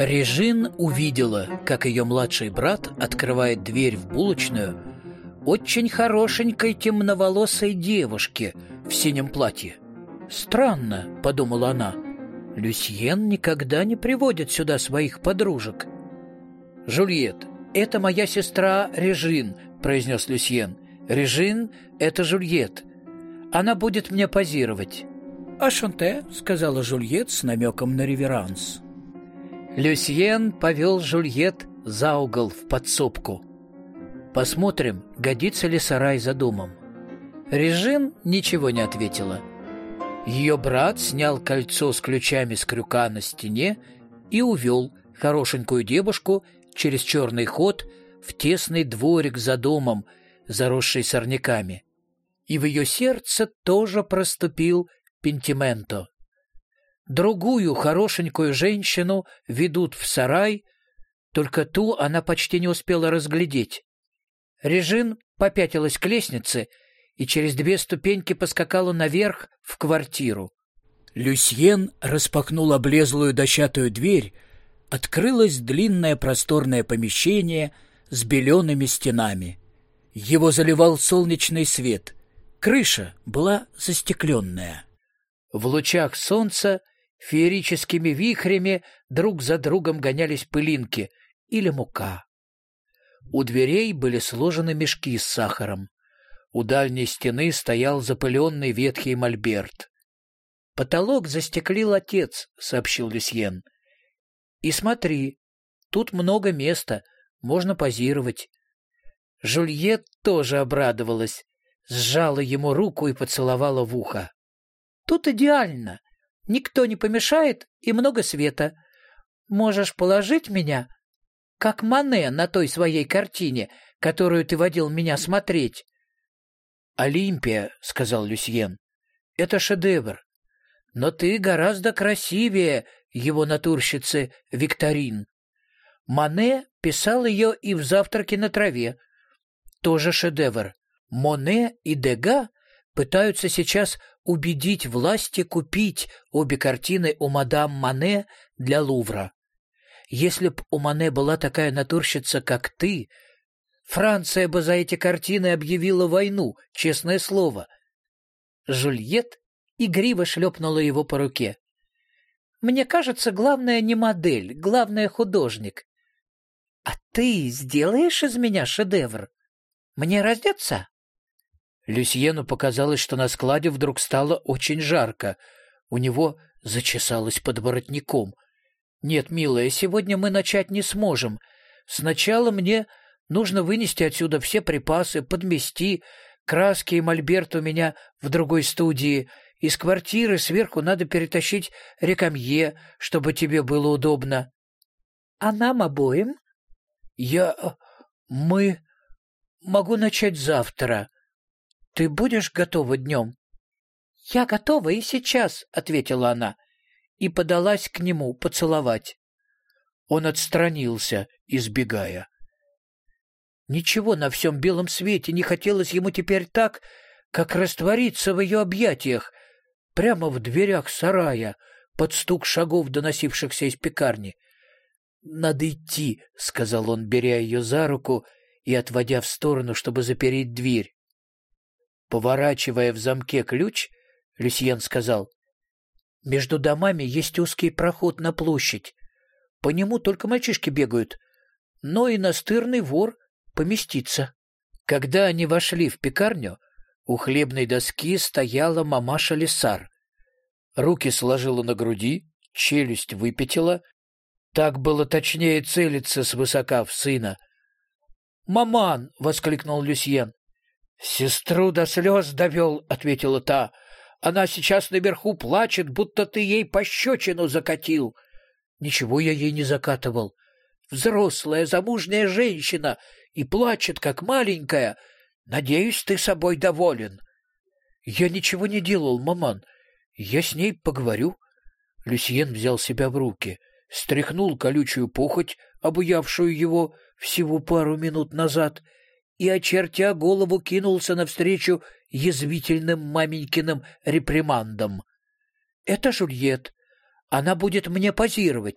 Режин увидела, как ее младший брат открывает дверь в булочную очень хорошенькой темноволосой девушке в синем платье. «Странно», — подумала она, — «Люсьен никогда не приводит сюда своих подружек». «Жюльет, это моя сестра Режин», — произнес Люсьен. «Режин — это Жюльет. Она будет мне позировать». «Ашанте», — сказала Жюльет с намеком на реверанс. Люсьен повел Жюльет за угол в подсобку. «Посмотрим, годится ли сарай за домом». Режин ничего не ответила. Ее брат снял кольцо с ключами с крюка на стене и увел хорошенькую девушку через черный ход в тесный дворик за домом, заросший сорняками. И в ее сердце тоже проступил пентименто. Другую хорошенькую женщину ведут в сарай, только ту она почти не успела разглядеть. Режин попятилась к лестнице и через 2 ступеньки поскакала наверх в квартиру. Люсьен распахнул облезлую дощатую дверь, открылось длинное просторное помещение с белеными стенами. Его заливал солнечный свет, крыша была застекленная. В лучах солнца феерическими вихрями друг за другом гонялись пылинки или мука. У дверей были сложены мешки с сахаром. У дальней стены стоял запыленный ветхий мольберт. «Потолок застеклил отец», — сообщил Люсьен. «И смотри, тут много места, можно позировать». Жюльет тоже обрадовалась, сжала ему руку и поцеловала в ухо. «Тут идеально. Никто не помешает и много света. Можешь положить меня, как Мане на той своей картине, которую ты водил меня смотреть». «Олимпия», — сказал Люсьен, — «это шедевр. Но ты гораздо красивее его натурщицы Викторин. Мане писал ее и в «Завтраке на траве». Тоже шедевр. Моне и Дега пытаются сейчас убедить власти купить обе картины у мадам Мане для Лувра. Если б у Мане была такая натурщица, как ты, Франция бы за эти картины объявила войну, честное слово». Жюльет игриво шлепнула его по руке. «Мне кажется, главное не модель, главное художник. А ты сделаешь из меня шедевр? Мне раздеться?» Люсьену показалось, что на складе вдруг стало очень жарко. У него зачесалось под воротником. «Нет, милая, сегодня мы начать не сможем. Сначала мне нужно вынести отсюда все припасы, подмести. Краски и мольберт у меня в другой студии. Из квартиры сверху надо перетащить рекамье, чтобы тебе было удобно». «А нам обоим?» Мы могу начать завтра. Ты будешь готова днем?» «Я готова и сейчас», — ответила она, и подалась к нему поцеловать. Он отстранился, избегая. Ничего на всем белом свете не хотелось ему теперь так, как раствориться в ее объятиях, прямо в дверях сарая, под стук шагов, доносившихся из пекарни. «Надо идти», — сказал он, беря ее за руку и отводя в сторону, чтобы запереть дверь. Поворачивая в замке ключ, Люсьен сказал: «Между домами есть узкий проход на площадь. По нему только мальчишки бегают, но и настырный вор поместится». Когда они вошли в пекарню, у хлебной доски стояла мамаша Лесар. Руки сложила на груди, челюсть выпятила. Так было точнее целиться свысока в сына. «Маман!» — воскликнул Люсьен. «Сестру до слез довел», — ответила та. «Она сейчас наверху плачет, будто ты ей пощечину закатил». «Ничего я ей не закатывал. Взрослая замужняя женщина и плачет, как маленькая. Надеюсь, ты собой доволен». «Я ничего не делал, маман. Я с ней поговорю». Люсьен взял себя в руки, стряхнул колючую похоть, обуявшую его всего пару минут назад, и, очертя голову, кинулся навстречу язвительным маменькиным репримандам. «Это Жюльет. Она будет мне позировать.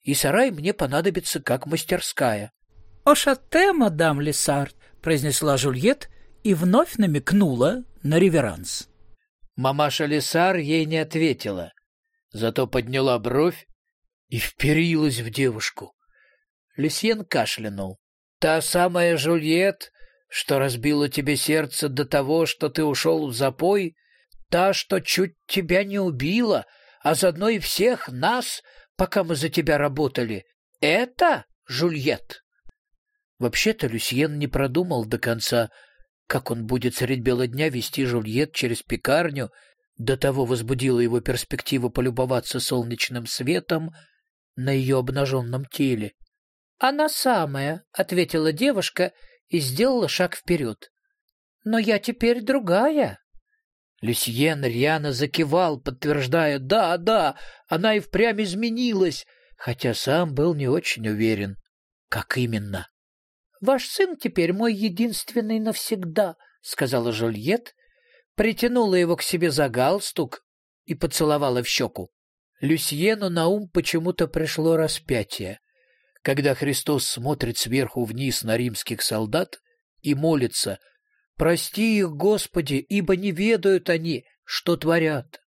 и сарай мне понадобится как мастерская. «Ошате, мадам Лесард», — произнесла Жюльет и вновь намекнула на реверанс. Мамаша Лесар ей не ответила, зато подняла бровь и вперилась в девушку. Люсьен кашлянул. «Та самая Жюльет, что разбила тебе сердце до того, что ты ушел в запой, та, что чуть тебя не убила, а заодно и всех нас, пока мы за тебя работали, это Жюльет?» Вообще-то Люсьен не продумал до конца, как он будет средь бела дня вести Жюльет через пекарню. До того возбудила его перспектива полюбоваться солнечным светом на ее обнаженном теле. «Она самая», — ответила девушка и сделала шаг вперед. «Но я теперь другая». Люсьен рьяно закивал, подтверждая: «Да, да, она и впрямь изменилась», хотя сам был не очень уверен, как именно. «Ваш сын теперь мой единственный навсегда», — сказала Жюльет, притянула его к себе за галстук и поцеловала в щеку. Люсьену на ум почему-то пришло распятие, когда Христос смотрит сверху вниз на римских солдат и молится: «Прости их, Господи, ибо не ведают они, что творят».